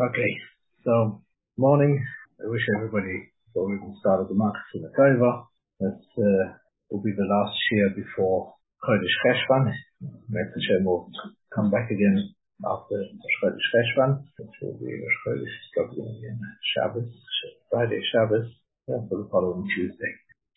Okay, so morning. I wish everybody, before we even started the market in the Tova, that will be the last year before Chodesh Cheshvan. Next Hashem will come back again after Chodesh Cheshvan, which will be Chodesh probably in Shabbos, Friday Shabbos, for the following Tuesday.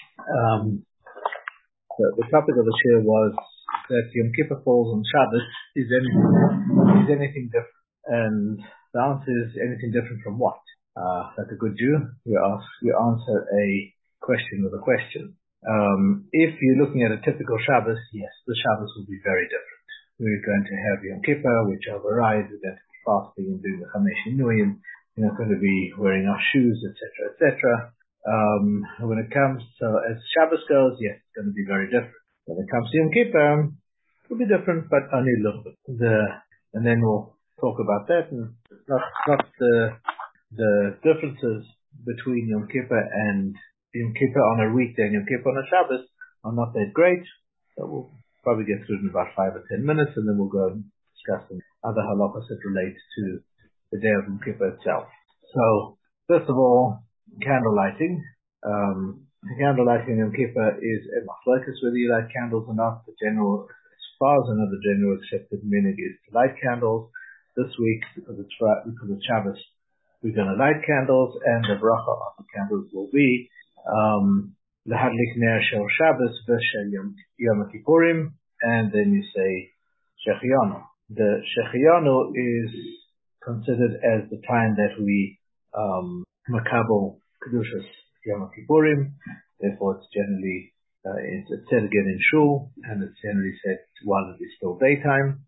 The topic of the year was that Yom Kippur falls on Shabbos. Is anything different? And the answer is anything different from what? Like a good Jew, you answer a question with a question. If you're looking at a typical Shabbos, yes, the Shabbos will be very different. We're going to have Yom Kippur, which overrides. We're going to be fasting and doing the Chamesh Inuyim. We're not going to be wearing our shoes, etc., etc. When it comes to as Shabbos goes, yes, it's going to be very different. When it comes to Yom Kippur, it will be different, but only a little bit. And then we'll talk about that, and not the differences between Yom Kippur and Yom Kippur on a weekday and Yom Kippur on a Shabbos are not that great. So we'll probably get through it in about 5 or 10 minutes, and then we'll go and discuss some other halachos that relate to the day of Yom Kippur itself. So first of all, candle lighting. Candle lighting in Yom Kippur is a machlokes whether you light candles or not. The general, as far as I know, the general accepted minhag is to light candles. This week, because it's Shabbos, we're going to light candles, and the bracha of the candles will be L'hadlik ner shel Shabbos v'shel Yom Kippurim, and then you say Shechianu. The Shechianu is considered as the time that we makabel kedushas Yom Kippurim. Therefore, it's generally it's said again in shul, and it's generally said while it is still daytime.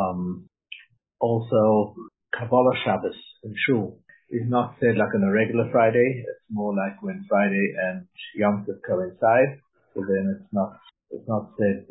Also, Kabbalah Shabbos in shul is not said like on a regular Friday. It's more like when Friday and Yom Tov coincide. So then it's not said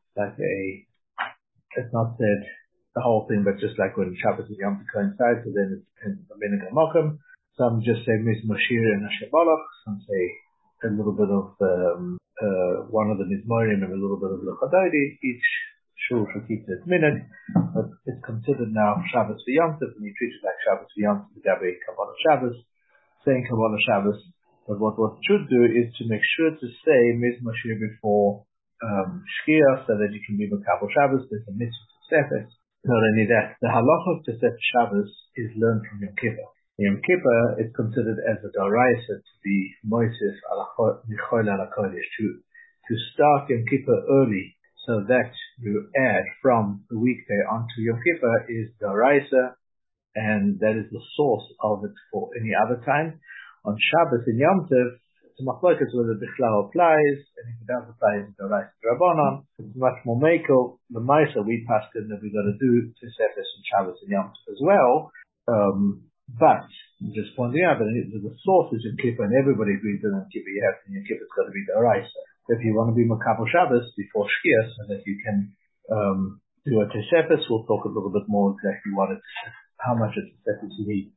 it's not said the whole thing, but just like when Shabbos and Yom Tov coincide. So then it depends on the minhag HaMokum. Some just say Mizmor Shir and Hashebalach. Some say a little bit of one of the Mizmorim and a little bit of L'Chadodi. Each shul should keep its minhag, but it's considered now Shabbos for Yom Tov, and you treat it like Shabbos for Yom Tov, Gabe Kabbalah Shabbos, saying Kabbalah Shabbos. But what should do is to make sure to say Mizmor Shir before Shkia, so that you can be Makabel Shabbos. There's a mitzvah to Sefes. Not only that, the halacha to set Shabbos is learned from Yom Kippur. Yom Kippur is considered as a daraisa to be Moises Michoil ala Kodesh, to start Yom Kippur early, so that you add from the weekday onto Yom Kippur is daraisa, and that is the source of it for any other time. On Shabbos and Yom Tov, it's a machlokes whether the bichlal applies, and if it does apply, it's daraisa drabanan. It's much more mekel. The ma'aser we paskin that we got to do to Sefes and Shabbos and Yom Tov as well. But just pointing out that the source is Yom Kippur, and everybody agrees that Yom Kippur Yom Kippur is going to be daraisa. If you want to be Makabel Shabbos before Shkia, so that you can do a Tosefes, we'll talk a little bit more exactly how much a Tosefes you need.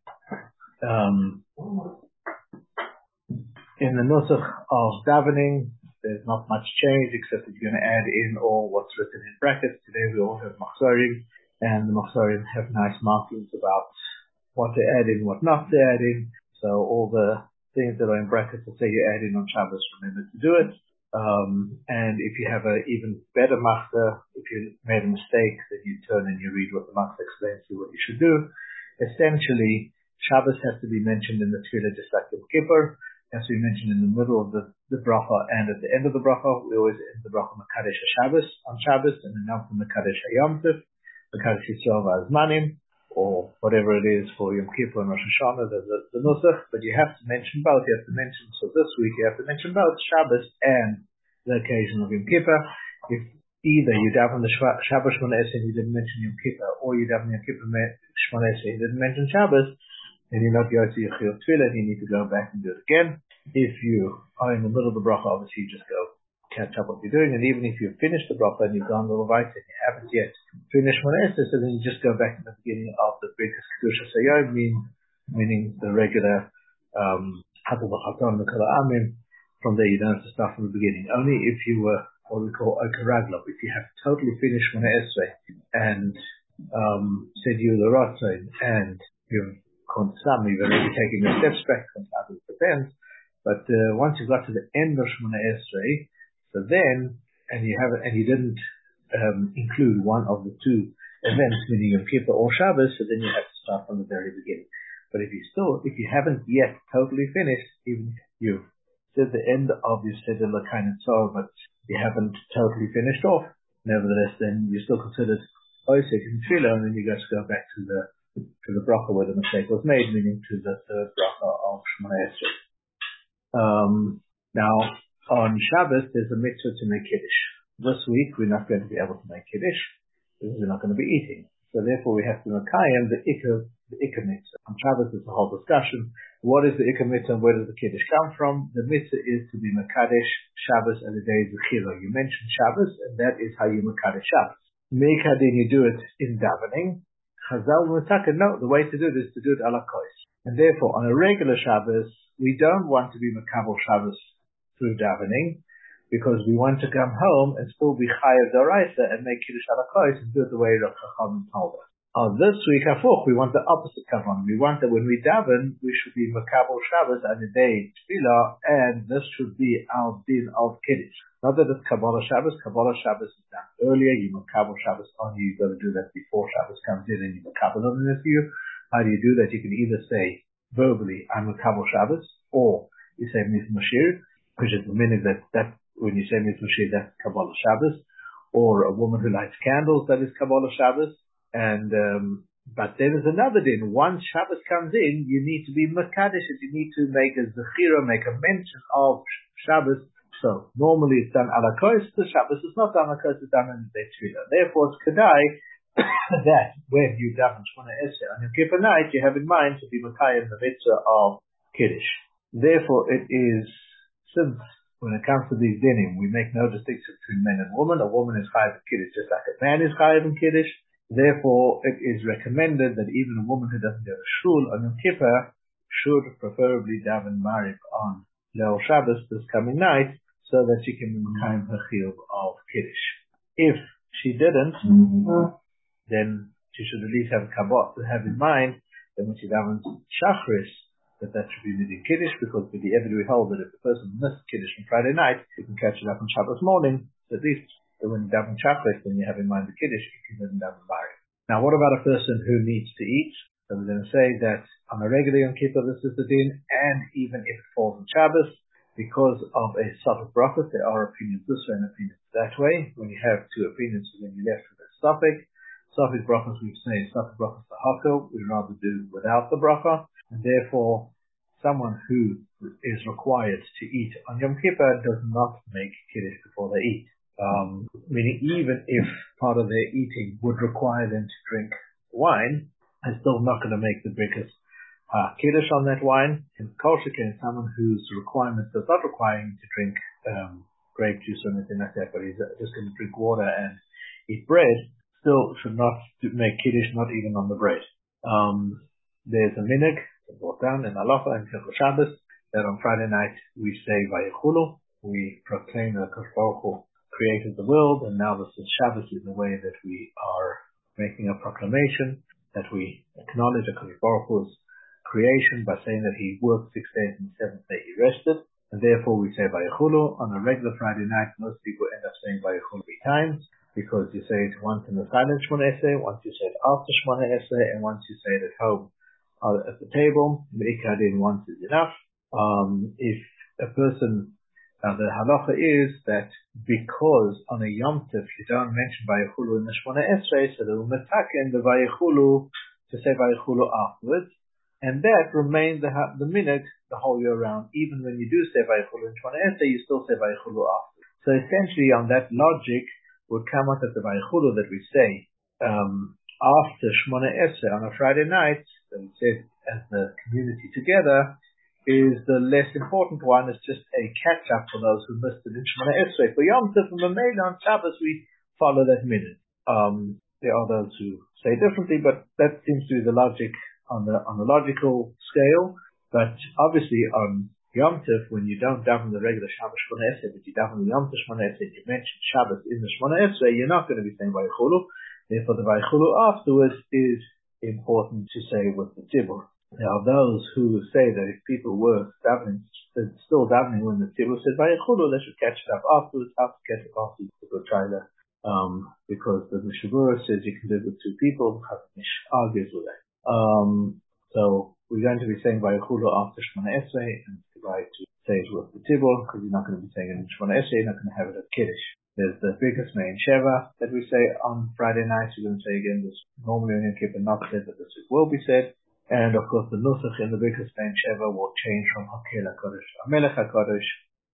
In the nusach of davening, there's not much change except that you're going to add in all what's written in brackets. Today we all have machzorim, and the machzorim have nice markings about what to add in, what not to add in. So all the things that are in brackets that say you add in on Shabbos, remember to do it. And if you have an even better machzor, if you made a mistake, then you turn and you read what the machzor explains to you what you should do. Essentially, Shabbos has to be mentioned in the tefillah just like Yom Kippur. It has to be mentioned in the middle of the bracha and at the end of the bracha. We always end the bracha Mekadesh HaShabbos on Shabbos, and then after Mekadesh HaYom Tov, Mekadesh Yisrael V'Azmanim, or whatever it is for Yom Kippur and Rosh Hashanah, the nusach, but you have to mention both. You have to mention, so this week you have to mention both Shabbos and the occasion of Yom Kippur. If either you daven the Shabbos Shmoneh Esrei and you didn't mention Yom Kippur, or you daven Yom Kippur Shmoneh Esrei and you didn't mention Shabbos, then you're not Yotze Yechil Tefillah, and you need to go back and do it again. If you are in the middle of the bracha, obviously you just go catch up what you're doing, and even if you've finished the bracha and you've gone a little right and you haven't yet finished Shmoneh Esrei, so then you just go back to the beginning of the Birkas Kedushas Hayom, meaning the regular Hatal V'Chaton V'Kol Ha'amim. From there you don't have to start from the beginning. Only if you were what we call Okaraglo, if you have totally finished Shmoneh Esrei and said you the Ratzon, and you've some you've already taken your steps back, and others depends. But once you've got to the end of Shemona Esrei, so then, and you didn't include one of the two events, meaning Yom Kippur or Shabbos, so then you have to start from the very beginning. But if you haven't yet totally finished, even if you've said the end of your Seder L'Kain and so, but you haven't totally finished off, nevertheless, then you're still considered Osek in Tefillah, and then you just go back to the bracha where the mistake was made, meaning to the third bracha of Shemona Esrei. Now, on Shabbos, there's a mitzvah to make Kiddush. This week, we're not going to be able to make Kiddush, because we're not going to be eating. So therefore, we have to Mekayim the Ikar mitzvah. On Shabbos, there's a whole discussion. What is the Ikar mitzvah and where does the Kiddush come from? The mitzvah is to be Mekadesh Shabbos and the day Zechira. You mentioned Shabbos, and that is how you Mekadesh Shabbos. Mekadin, you do it in davening. Chazal Mutaka, no, the way to do it is to do it ala kois. And therefore, on a regular Shabbos, we don't want to be Mekabel Shabbos through davening, because we want to come home and still be Chayav D'Oraisa and make Kiddush ala kois and do it the way Rav Chacham told us. This week, we want the opposite come on. We want that when we daven, we should be Mekabel Shabbos and the day Tefillah, and this should be our din of Kiddush. Not that it's Kabbalah Shabbos. Kabbalah Shabbos is done earlier. You Mekabel Shabbos on you. You've got to do that before Shabbos comes in, and you Mekabel on it for you. How do you do that? You can either say verbally, I'm Mekabel Shabbos, or you say Miz Mashir, which is the minute that when you say Miz Mashir, that's Kabbalah Shabbos, or a woman who lights candles, that is Kabbalah Shabbos. And but then there's another din. Once Shabbos comes in, you need to be Mekadesh. You need to make a Zechira, make a mention of Shabbos. So normally it's done ala kois. The Shabbos is not done ala kois. It's done in the Tefillah. Therefore, it's kedai that when you daven Shemona Esrei on Yom Kippur night, you have in mind to be Mekayim the mitzvah of Kiddush. Therefore, it is, since when it comes to these dinim, we make no distinction between men and women. A woman is chayav in Kiddush just like a man is chayav in Kiddush. Therefore, it is recommended that even a woman who doesn't go to shul on Yom Kippur should preferably daven Mariv on Leil Shabbos this coming night, so that she can be Mekayim her chiyuv of Kiddush. If she didn't, then she should at least have kabot to have in mind that when she davens Shachris, that should be midin Kiddush, because with the evidence we hold that if the person missed Kiddush on Friday night, you can catch it up on Shabbos morning, so at least when you daven Shachris, then you have in mind the Kiddush, you can then daven Mariv. Now, what about a person who needs to eat? So we're going to say that on a regular Yom Kippur, this is the din, and even if it falls on Shabbos, because of a Safek Brachos, there are opinions this way and opinions that way. When you have two opinions, then you're left with a Safek Brachos, we say Safek Brachos L'Hako, we'd rather do without the bracha, and therefore, someone who is required to eat on Yom Kippur does not make Kiddush before they eat. Meaning even if part of their eating would require them to drink wine, they're still not going to make the biggest Kiddush on that wine. And Kol Sheken, someone whose requirement does not require him to drink grape juice or anything like that, but he's just going to drink water and eat bread, still should not make Kiddush, not even on the bread. There's a minhag brought down in Halacha and Hilchos Shabbos that on Friday night we say Vayechulu, we proclaim that Kadosh Baruch Hu created the world, and now this is Shabbos in the way that we are making a proclamation that we acknowledge Kadosh Baruch Hu's creation by saying that he worked 6 days and the 7th day he rested, and therefore we say Vayechulu. On a regular Friday night, most people end up saying Vayechulu 3 times, because you say it once in the silent Shemona Esrei, once you say it after Shemona Esrei, and once you say it at home at the table. Meikadin once is enough. If a person, the halacha is that because on a Yom Tov you don't mention Vayechulu in the Shemona Esrei, so the Umetaken the Vayechulu to say Vayechulu afterwards, and that remains the minhag the whole year round. Even when you do say Vayechulu in Shemona Esrei, you still say Vayechulu afterwards. So essentially, on that logic, would come out that the Vayechulu that we say after Shemona Esrei on a Friday night, that we say as the community together, is the less important one. It's just a catch-up for those who missed it in Shemona Esrei. For Yom Tov and Mamela on Shabbos, we follow that minute. There are those who say differently, but that seems to be the logic on the logical scale. But obviously on Yom Tov, when you don't daven the regular Shabbos Shemona Esrei, but you daven the Yom Tov Shemona Esrei, you mention Shabbos in the Shemona Esrei, you're not going to be saying Vayechulu. Therefore, the Vayechulu afterwards is important to say with the Tzibur. There are those who say that if people were still davening when the tzibur said Vayichulu, they should catch it up afterwards. How to catch it up afterwards? To go try that. Because the Mishabura says you can do it with two people. Mish argues with that. So we're going to be saying Vayichulu after Shemona Esrei, and try to say it with the tzibur, because you're not going to be saying it in Shemona Esrei. You're not going to have it at Kiddush. There's the biggest main Sheva that we say on Friday nights. We're going to say again this normally on Yom Kippur not said, but this will be said. And of course the Nusach in the biggest main Sheva will change from Hakel HaKadosh to Hamelech HaKadosh.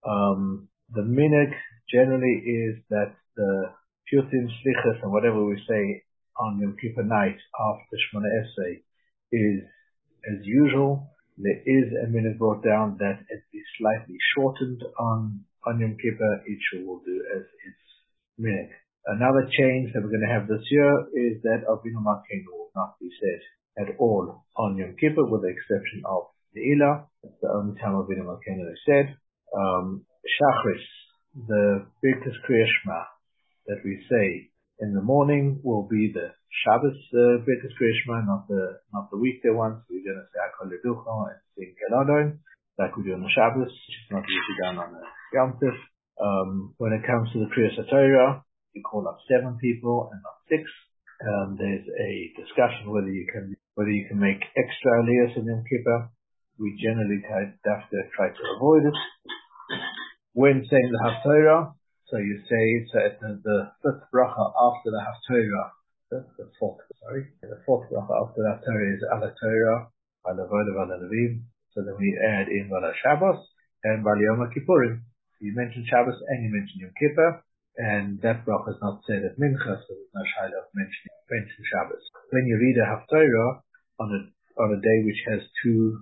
The minhag generally is that the Piyutim, Slichas, and whatever we say on Yom Kippur night after Shemona Esrei is as usual. There is a minhag brought down that it be slightly shortened on Yom Kippur. Each will do as its minhag. Another change that we're going to have this year is that Avinu Malkeinu will not be said at all on Yom Kippur, with the exception of the Ilah. That's the only time Avinu Malkeinu is said. Shachris, the Birkas Kriya Shema that we say in the morning, will be the Shabbos Birkas Kriya Shema, not the weekday ones. We're going to say Hakol Leducho and sing Geladon, like we do on the Shabbos, which is not usually done on the Yom Tov. When it comes to the Kriyas HaTorah, you call up 7 people and not 6. There's a discussion whether you can make extra aliyahs in Yom Kippur. We generally try to avoid it. When saying the Haftorah, so you say it's at the 5th bracha after the Haftorah. The 4th bracha after the Haftorah is Ala Torah, Ala Vodav, Ala Levim. So then we add in Vala Shabbos and Vala Yom Kippurim. So you mention Shabbos and you mention Yom Kippur, and that bracha is not said at Mincha, so there's no shaila of mentioning Shabbos. When you read a Haftorah on a day which has two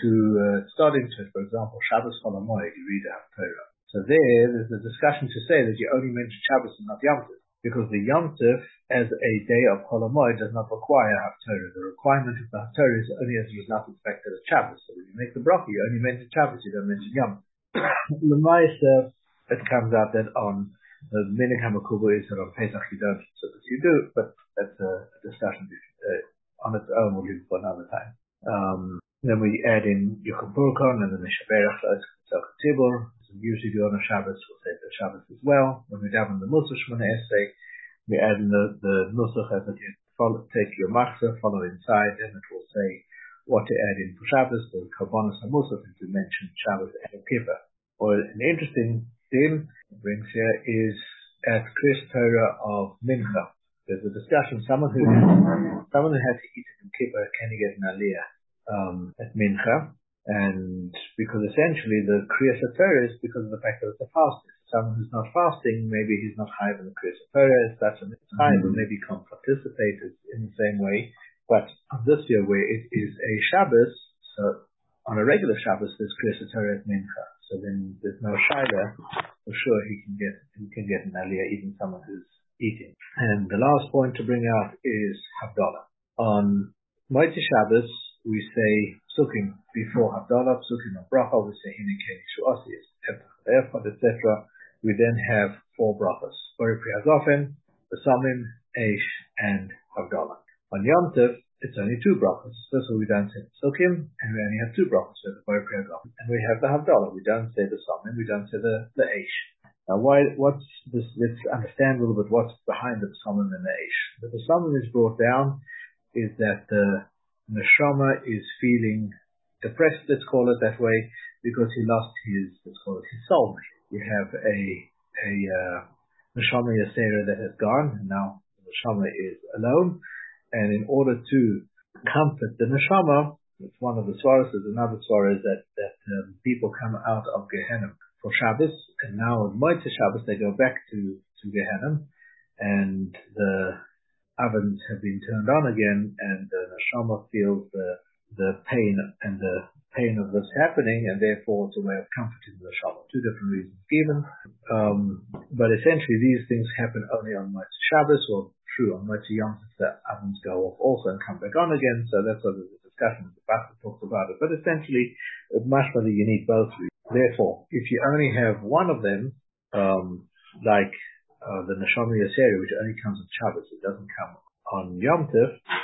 starting to it, for example, Shabbos Chol HaMoed, you read a Haftorah. So there's a discussion to say that you only mention Shabbos and not Yom Tov, because the Yom Tov as a day of Chol HaMoed does not require a Haftorah. The requirement of the Haftorah is only as a result of the fact that it's Shabbos. So when you make the bracha, you only mention Shabbos, you don't mention Yom Tov. L'maisa, it comes out that on the minhag HaMakubah is that on Pesach you don't, so that you do, but that's a discussion on its own. We'll leave it for another time. Then we add in Yom Kippur and the Mishaberach Tzibur. Usually do on a Shabbos, we'll say the Shabbos as well. When we daven the Musaf Shemona Esrei, we add in the Nusach as it is. Take your machzah, follow inside, and it will say what to add in for Shabbos, the Karbonos HaMusaf, as we mentioned, Shabbos and Yom Kippur. Or an interesting thing brings here is at Kriyas Torah of Mincha. There's a discussion. Someone who has to eat at Yom Kippur, can he get an aliyah at Mincha? And because essentially the Kriyas Torah is because of the fact that it's a fast. Someone who's not fasting, maybe he's not high in the Kriyas Torah, that's a high, but maybe can't participate in the same way. But on this year where it is a Shabbos, so on a regular Shabbos there's Kriyas Torah at Mincha. So then there's no shaila. For sure he can get an aliyah, even someone who's eating. And the last point to bring out is Havdalah. On Motzei Shabbos we say Psukim before Havdalah, Psukim of Bracha, we say Hine Keni Shu'asi, etc. We then have 4 brachas: Borei Pri Hazofen, Besamim, Eish, and Havdalah. On Yom Tov, it's only 2 brachas. So we don't say Psukim, and we only have 2 brachas, so the Borei Pri Hazofen, and we have the Havdalah. We don't say the Besamim, we don't say the Eish. Now, what's this? Let's understand a little bit what's behind the Besamim and the Eish. The Besamim is brought down is that the Neshama is feeling depressed, let's call it that way, because he lost his soul. You have a Neshama Yasera that has gone, and now the Neshama is alone. And in order to comfort the Neshama, it's one of the svaras. There's another svara is that people come out of Gehenna for Shabbos, and now on Motzei Shabbos they go back to Gehenna, and the ovens have been turned on again, and the neshama feels the pain of this happening, and therefore it's a way of comforting the neshama. 2 different reasons given, but essentially these things happen only on Motzei Shabbos, or true on Motzei Yom Tov the ovens go off also and come back on again. So that's what the discussion the Batra talks about it. But essentially, it's much better you need both. Therefore, if you only have one of them, like the Neshama Yaseri, which only comes on Shabbos, it doesn't come on Yom Tov,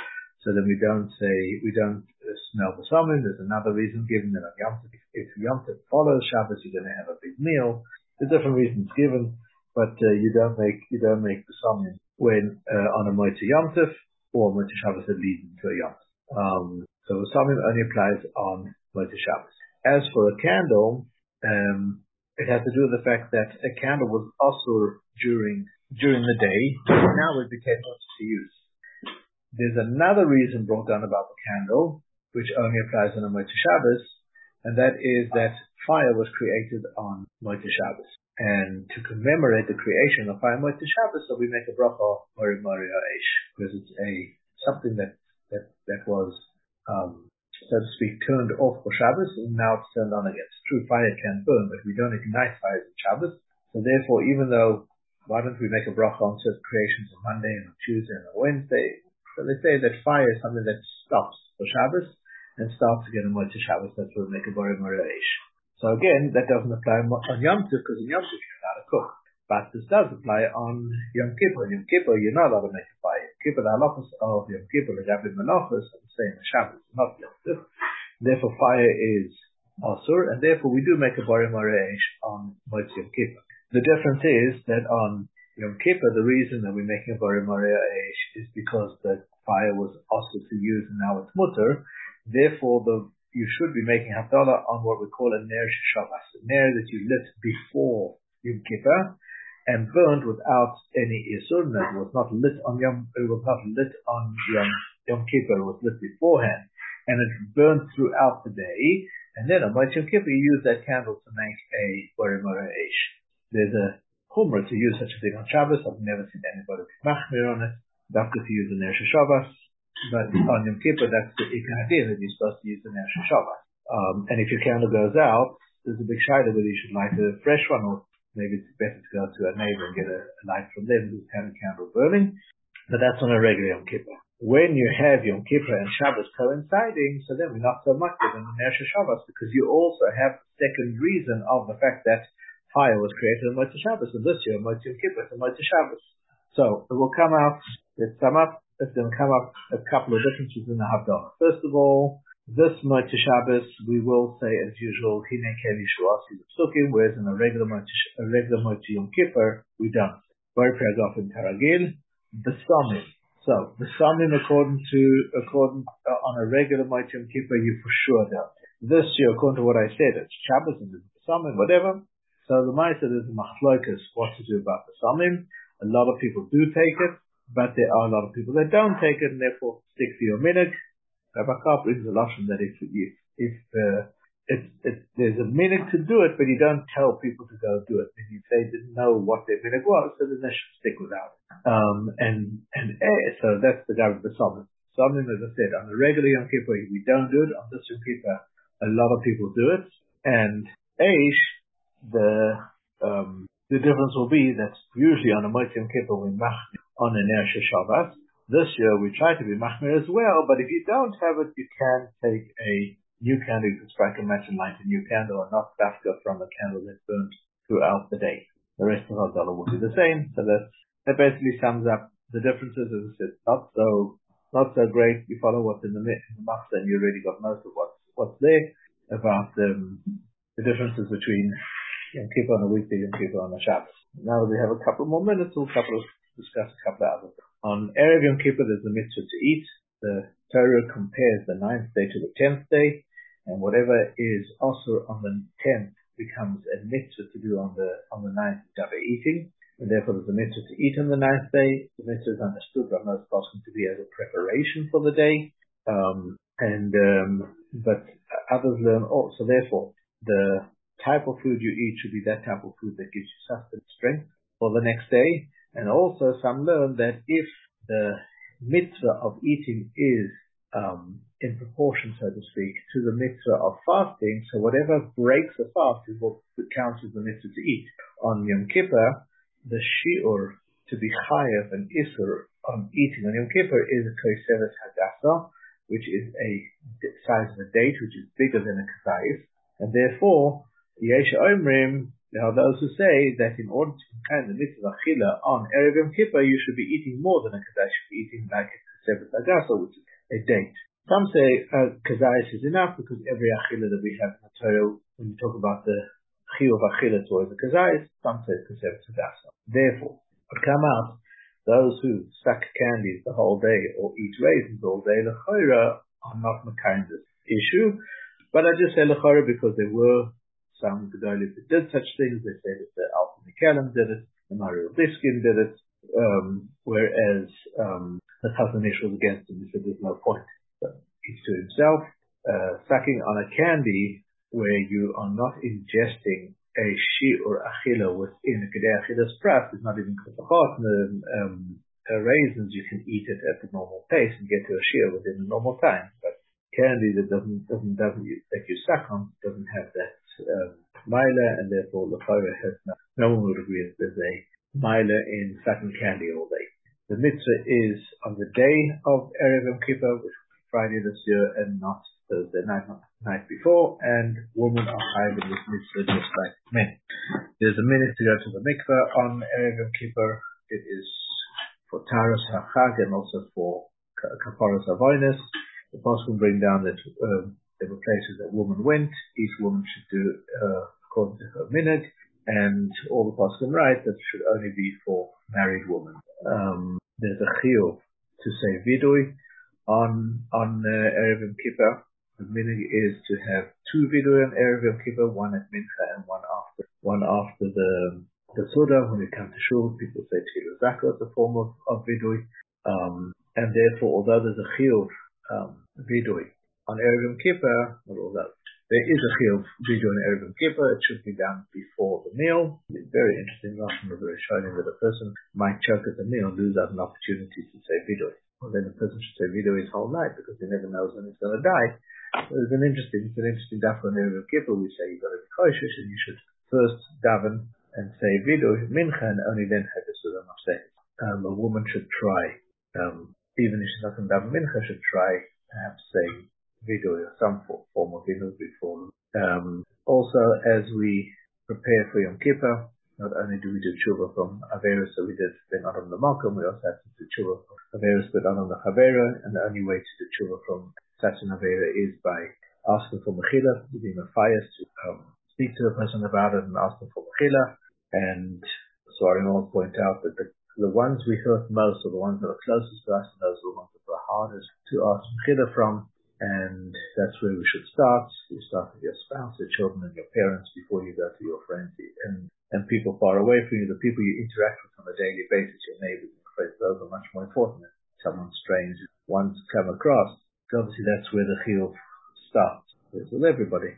so then we don't smell the samim. There's another reason given that on Yom Tov, if Yom Tov follows Shabbos, you're going to have a big meal. There's different reasons given, but you don't make the samim when on a Motzei Yom Tov or Motzei Shabbos that leads into a Yom Tov. So the samim only applies on Motzei Shabbos. As for a candle, it has to do with the fact that a candle was asur during the day. Now it became not to use. There's another reason brought down about the candle, which only applies on a Motzei Shabbos, and that is that fire was created on Motzei Shabbos. And to commemorate the creation of fire on Motzei Shabbos, so we make a bracha Mori Ha'esh, because it's something that was, so to speak, turned off for Shabbos, and now it's turned on again. It's true, fire can burn, but we don't ignite fires on Shabbos. So therefore, even though, why don't we make a bracha on certain creations on Monday and on Tuesday and on Wednesday? So they say that fire is something that stops for Shabbos and starts again on Motzei Shabbos. That's why we make a Mori Ha'esh. So again, that doesn't apply on Yom Tov, because in Yom Tov you're allowed to cook. But this does apply on Yom Kippur. In Yom Kippur, you're not allowed to make a fire. Yom Kippur, the halachos of Yom Kippur, the Gabi Malachos, are the same as Shabbos, not Yom Tov. Therefore, fire is asur, and therefore we do make a Mori Ha'esh on Motzei Yom Kippur. The difference is that on Yom Kippur, the reason that we're making a Mori Ha'esh is because the fire was asur to use and now it's mutter. Therefore, you should be making Havdalah on what we call a Ner Shabbos, a Ner that you lit before Yom Kippur and burned without any Isur. It was not lit on Yom Kippur, it was lit beforehand, and it burned throughout the day. And then on Motzei Yom Kippur, you use that candle to make a Mori Ha'esh. There's a chumrah to use such a thing on Shabbos. I've never seen anybody be machmir on it. That's to use a Ner Shabbos. But on Yom Kippur, that's the idea that you're supposed to use the Ner Shabbos. And if your candle goes out, there's a big shayla whether you should light a fresh one, or maybe it's better to go to a neighbor and get a light from them who's had a candle burning. But that's on a regular Yom Kippur. When you have Yom Kippur and Shabbos coinciding, so then we're not so much on the Ner Shabbos, because you also have the second reason of the fact that fire was created on Motzei Shabbos, and this year Motzei Yom Kippur and Motzei Shabbos. So it will come out. Let's sum up. It's going to come up a couple of differences in the Havdalah. First of all, this Motzei Shabbos, we will say as usual, Hine Keli Shuasi Psukim, whereas in a regular Motzei Yom Kippur, we don't. Very Pragaf in Taragil, the Samim. So, the Samim according on a regular Motzei Yom Kippur, you for sure don't. This year, according to what I said, it's Shabbos and the Samim, whatever. So the Ma'aseh is machlokas what to do about the Samim. A lot of people do take it, but there are a lot of people that don't take it, and therefore stick to your minhag. Rabbi Kah brings a lesson that if there's a minhag to do it, but you don't tell people to go do it, and if they didn't know what their minhag was, so then they should stick without it. So that's the guy with the Samim. Samim, as I said, on a regular Yom Kippur we don't do it. On this Yom Kippur, a lot of people do it, and Eish, the difference will be that usually on a Motzei Yom Kippur we machmir on a Ner Shabbos. This year we try to be machmir as well, but if you don't have it, you can take a new candle, you can strike a match and light a new candle, and not dafka from a candle that burnt throughout the day. The rest of our dollar will be the same. So that basically sums up the differences. As I said, not so great. You follow what's in the machzor, and you already got most of what's there about the differences between Yom Kippur on a weekday, Yom Kippur on a Shabbos. Now that we have a couple more minutes, we'll discuss a couple of others. On Erev Yom Kippur, there's the mitzvah to eat. The Torah compares the 9th day to the 10th day, and whatever is also on the 10th becomes a mitzvah to do on the 9th day eating, and therefore there's a mitzvah to eat on the 9th day. The mitzvah is understood by most Poskim to be as a preparation for the day, but others learn also. Therefore, the type of food you eat should be that type of food that gives you sustenance, strength for the next day. And also some learn that if the mitzvah of eating is in proportion, so to speak, to the mitzvah of fasting, so whatever breaks the fast is what counts as the mitzvah to eat. On Yom Kippur, the shi'ur to be chayav and isur on eating on Yom Kippur is a kosevet hadassah, which is a size of a date, which is bigger than a kazayis, and therefore Yesh Omrim, there are those who say that in order to contain the mitzvah achila on Erev Yom Kippur, you should be eating more than a kazayis. You should be eating like a kosevet hadassah, which is a date. Some say kazayis is enough because every achila that we have in the Torah, when you talk about the chiyuv achila towards the kazayis, some say it's tzedasa. Therefore, what come out, those who suck candies the whole day or eat raisins all day, l'chayra, are not makayim this issue. But I just say l'chayra because there were some gedolim that did such things. They say that the Alter Mikalim did it, the Mario Diskin did it, whereas the Chazon Ish was against him. He said there's no point. So each to himself. Sucking on a candy where you are not ingesting a shiur achila within a kedei achilas pras is not even kafachot. Raisins, you can eat it at the normal pace and get to a shiur within the normal time. But candy that doesn't that you suck on doesn't have that mila, and therefore the Torah has no one would agree that there's a mila in sucking candy all day. The mitzvah is on the day of Erev Yom Kippur, which will be Friday this year, and not Thursday night, not the night before. And women are chayav in this mitzvah just like men. There's a minute to go to the mikveh on Erev Yom Kippur. It is for Taras HaChag and also for Kafaras Avonis. The pasuk will bring down that there were places that women went. Each woman should do according to her minhag, and all the pasuk write that should only be for married women. There's a chiyuv to say vidui on Erev Yom Kippur. The minhag is to have two vidui on Erev Yom Kippur, one at mincha and one after the Suda. When we come to shul, people say Tefillah Zakah as a form of vidui, and therefore, although there's a chiyuv vidui on Erev Yom Kippur, not although there is a chiyuv vidui on Erev Yom Kippur, it should be done before the meal. It's very interesting. Lashon was very showing that a person might choke at the meal, lose out an opportunity to say vidui. Well, then a person should say vidui his whole life because he never knows when he's going to die. It's an interesting daf on Erev Yom Kippur. We say you've got to be kosher, and you should first daven and say vidui mincha, and only then have the suda mafsek. A woman should try, even if she's not going to daven mincha, should try perhaps saying vidui or some form of vidui before. Also, as we prepare for Yom Kippur, not only do we do tshuva from Averos, so we did Ben Adam the Malcolm, we also have to do tshuva from Averos Ben Adam the Chavera, and the only way to do tshuva from such an Avera is by asking for mechila, giving a fire to speak to the person about it and ask them for mechila. And so I will point out that the ones we hurt most are the ones that are closest to us, and those are the ones that are hardest to ask mechila from. And that's where we should start. You start with your spouse, your children, and your parents before you go to your friends and people far away from you, the people you interact with on a daily basis, your neighbors and your friends. Those are much more important than someone strange once come across. So obviously that's where the chiyuv starts. It's with everybody.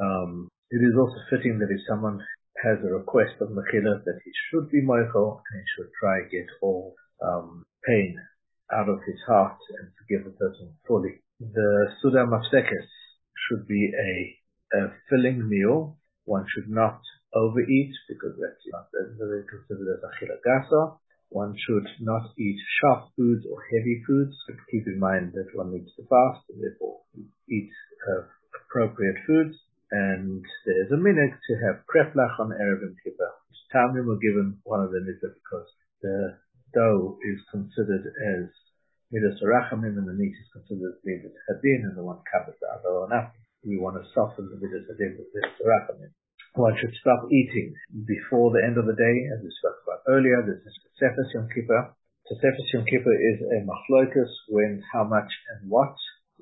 It is also fitting that if someone has a request of mechila, that he should be moichel and he should try to get all pain out of his heart and forgive the person fully. The Suda Mafsekes should be a filling meal. One should not overeat because that's not considered as achila gasa. One should not eat sharp foods or heavy foods. But keep in mind that one needs to fast and therefore eat appropriate foods. And there's a minhag to have kreplach on Erev Yom Kippur. Talmim were given one of them is that because the dough is considered as midas rachamim and the meat is considered as midas hadin, and the one covers the other on apple. We want to soften the midas hadin with midas rachamim. One should stop eating before the end of the day, as we spoke about earlier. This is Tosefes Yom Kippur. Tosefes Yom Kippur is a machlokas when, how much, and what.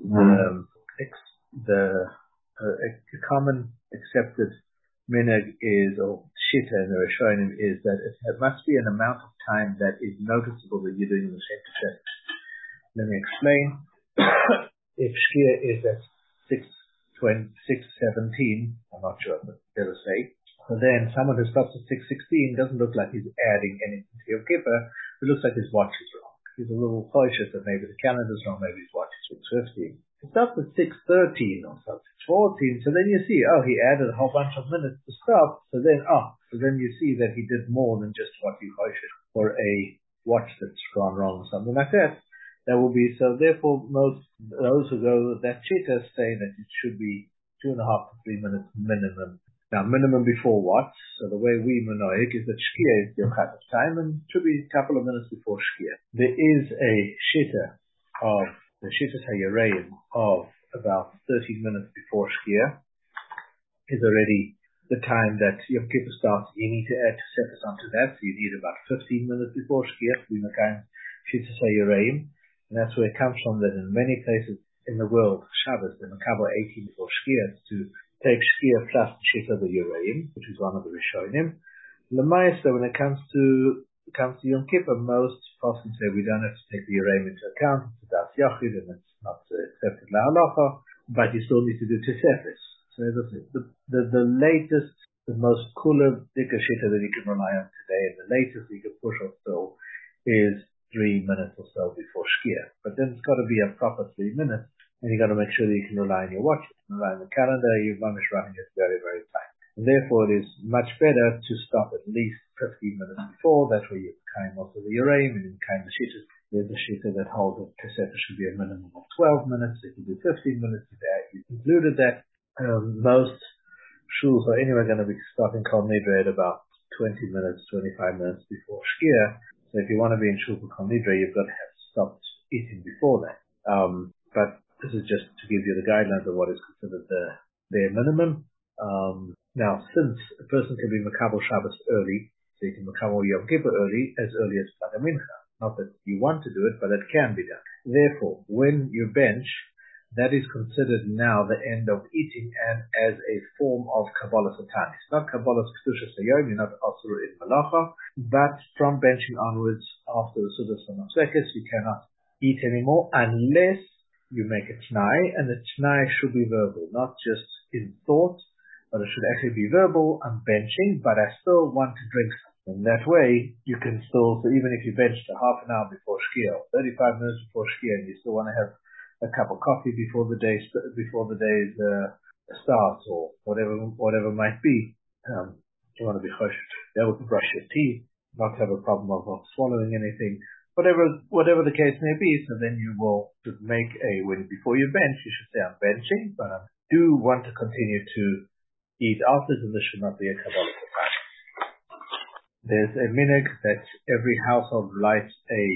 A common accepted minhag is, or shita in the Rishonim, is that it must be an amount of time that is noticeable that you're doing the same Tosefes. Let me explain. If Shkia is at 6:17, I'm not sure, but let us say, so then someone who stops at 6:16 doesn't look like he's adding anything to Yom Kippur. It looks like his watch is wrong. He's a little cautious that maybe the calendar's wrong, maybe his watch is 6:15. It stops at 6:13 or something, 6:14, so then you see, he added a whole bunch of minutes to stop, so then you see that he did more than just what you cautious for a watch that's gone wrong or something like that. That will be, so therefore most those who go with that cheetah say that it should be 2.5 to 3 minutes minimum. Now minimum before what? So the way we manoik is that Shkia is your cut of time and it should be a couple of minutes before Shkia. There is a shita of the Shittas HaYereim of about 13 minutes before Shkia is already the time that Yom Kippur starts. You need to add Tosefes onto that, so you need about 15 minutes before Shkia to be Mekayim Shittas HaYereim. And that's where it comes from, that in many places in the world, Shabbos, the Makabel 18 before Shkia, to take Shkia plus the Shittas HaYereim, which is one of the Rishonim. L'maisa, when it comes to Yom Kippur, most Poskim say we don't have to take the Yereim into account. It's a Das Yachid and it's not accepted La'alacha, but you still need to do Tosefes. So the latest, the most cooler Dika Shita that you can rely on today, and the latest you can push off still, is 3 minutes or so before Shkia. But then it's got to be a proper 3 minutes, and you got to make sure that you can rely on your watch, you can rely on the calendar, your mamish running it very, very tight. And therefore it is much better to stop at least 15 minutes before. That's where you kind of the Yereim, and in kind of Shittas, there's a Shitta that holds that Tosefes should be a minimum of 12 minutes. If you do 15 minutes, you included that. Most shuls are anyway going to be starting Kol Nidre at about 20 minutes, 25 minutes before Shkia. So if you want to be in shul for Kol Nidre, you've got to have stopped eating before that. But this is just to give you the guidelines of what is considered the bare minimum. Now, since a person can be Makabel Shabbos early, so you can Makabel Yom Kippur early as Plag Mincha. Not that you want to do it, but it can be done. Therefore, when you bench, that is considered now the end of eating and as a form of Kabbalah Satanis. Not Kabbalah Kedushas Hayom, you're not Asur in Malacha, but from benching onwards after the Sudas and Mafsekes, you cannot eat anymore unless you make a T'nai, and the T'nai should be verbal, not just in thought, but it should actually be verbal. I'm benching, but I still want to drink something. And that way, you can still, so even if you benched a half an hour before Shkia, 35 minutes before Shkia, and you still want to have a cup of coffee before the day starts, or whatever might be. You want to be choshev, be able to brush your teeth, not have a problem of swallowing anything, whatever the case may be. So then you will make before you bench, you should say I'm benching, but I do want to continue to eat after, and this should not be a Kabbalah. There's a minhag that every household lights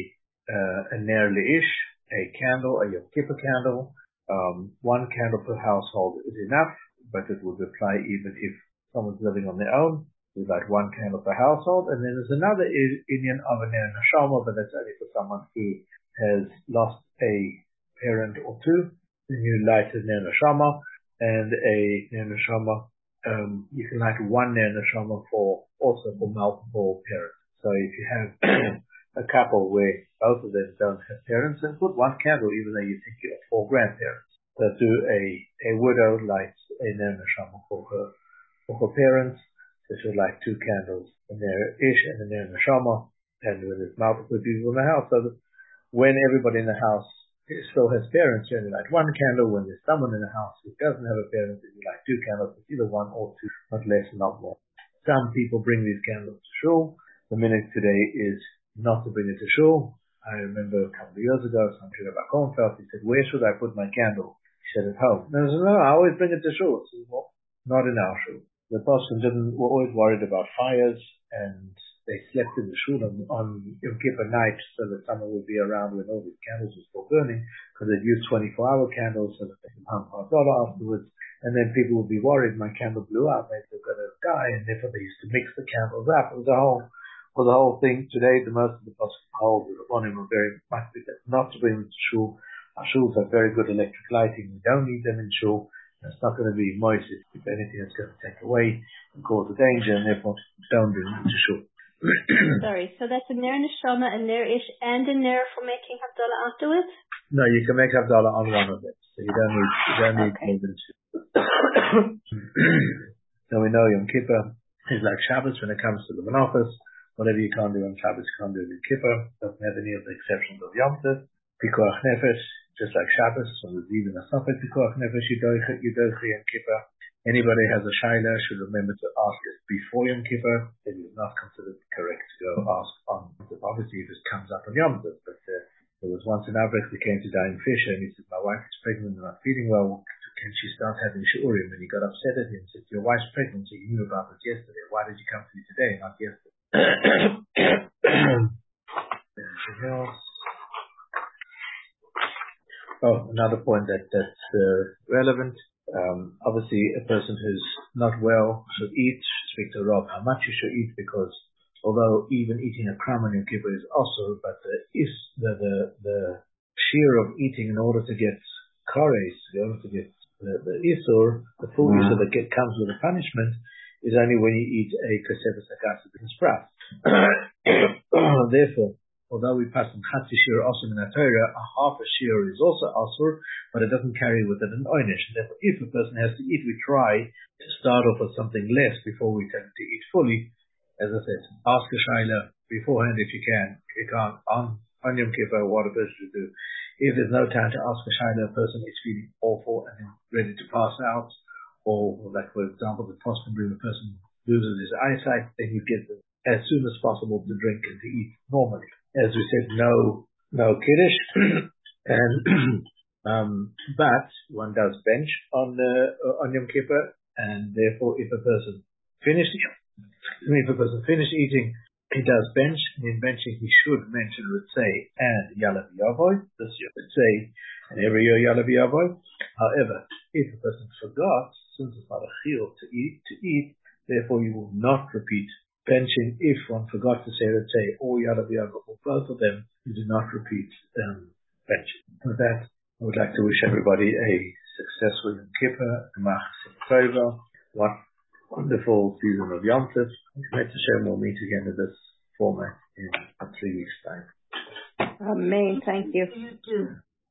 a ner leish, a candle, a Yom Kippur candle. 1 candle per household is enough, but it would apply even if someone's living on their own. We light 1 candle per household, and then there's another inyan of a ner neshama, but that's only for someone who has lost a parent or two. Then you light a ner neshama, and a ner neshama. You can light 1 ner neshama for multiple parents. So if you have a couple where both of them don't have parents, then put 1 candle, even though you think you have 4 grandparents. So do a widow lights a ner neshama for her parents. So she'll light 2 candles, a ner ish and a ner neshama, and when there's multiple people in the house, so that when everybody in the house still has parents, you only light 1 candle. When there's someone in the house who doesn't have a parent, you light 2 candles. It's either 1 or 2, not less, not more. Some people bring these candles to shul. The minute today is not to bring it to shul. I remember a couple of years ago, some Shira Bakonfeld, he said, where should I put my candle? He said, at home. No, I always bring it to shul. I said, well, not in our shul. The Poskim were always worried about fires, and they slept in the shul on Yom Kippur night so that someone would be around when all these candles were still burning, because they'd use 24-hour candles so that they can pump $1 afterwards. And then people would be worried, my candle blew up, maybe they're going to die, and therefore they used to mix the candles up. It was the whole thing. Today, the most of the Poskim hold the Rabbonim are very much not to bring them to shul. Our shuls have very good electric lighting. We don't need them in shul. It's not going to be moist. If anything, it's going to take away and cause a danger, and therefore don't bring them to shul. Sorry, so that's a ner neshama, a ner ish, and a ner for making Havdalah afterwards? No, you can make Havdalah on one of them. So you don't need more than 2. So we know Yom Kippur is like Shabbos when it comes to the Menachos. Whatever you can't do on Shabbos, you can't do in Kippur. Doesn't have any of the exceptions of Yom Tov. Pikuach Nefesh, just like Shabbos, so there's even a Safek Pikuach Nefesh, Yudochi Yom Kippur. Anybody has a Shaila should remember to ask it before Yom Kippur. It is not considered correct to go ask on Yom Tov. Obviously, it just comes up on Yom Tov, but there was once an Avrik that came to Dayan Fisher, and he said, my wife is pregnant and not feeling well. Can she start having shiurim? And he got upset at him and said, your wife's pregnant, so you knew about it yesterday. Why did you come to me today, not yesterday? Anything else? Another point that's relevant. Obviously, a person who's not well should eat. Speak to Rob how much you should eat, because although even eating a crumb on Yom Kippur is also, but the sheer of eating in order to get kares, in order to get the isur, the full isur that comes with the punishment, is only when you eat a kasevas hakasa sprat. Therefore, although we pass on chatzi shir also in the Torah, a half a shir is also asur, but it doesn't carry with it an oynish. Therefore, if a person has to eat, we try to start off with something less before we tell him to eat fully. As I said, ask a shaila beforehand if you can. If you can't, on Yom Kippur, what a person should do. If there's no time to ask a shaila, a person is feeling awful and ready to pass out, or like for example, the possibly the person loses his eyesight, then you get them as soon as possible to drink and to eat normally. As we said, no kiddush, and but one does bench on Yom Kippur, and therefore, if a person finished eating, he does bench, and in benching he should mention Ritzei and Yalav Yavoy, this year Ritzei, and every year Yalav Yavoy. However, if a person forgot, since it's not a chiyuv to eat, therefore you will not repeat benching. If one forgot to say Ritzei or Yalav Yavoy, or both of them, you do not repeat benching. With that, I would like to wish everybody a successful Yom Kippur, what wonderful season of Yom Tov. Great to share. We'll meet again in this format in 3 weeks' time. Amen. Thank you. You too.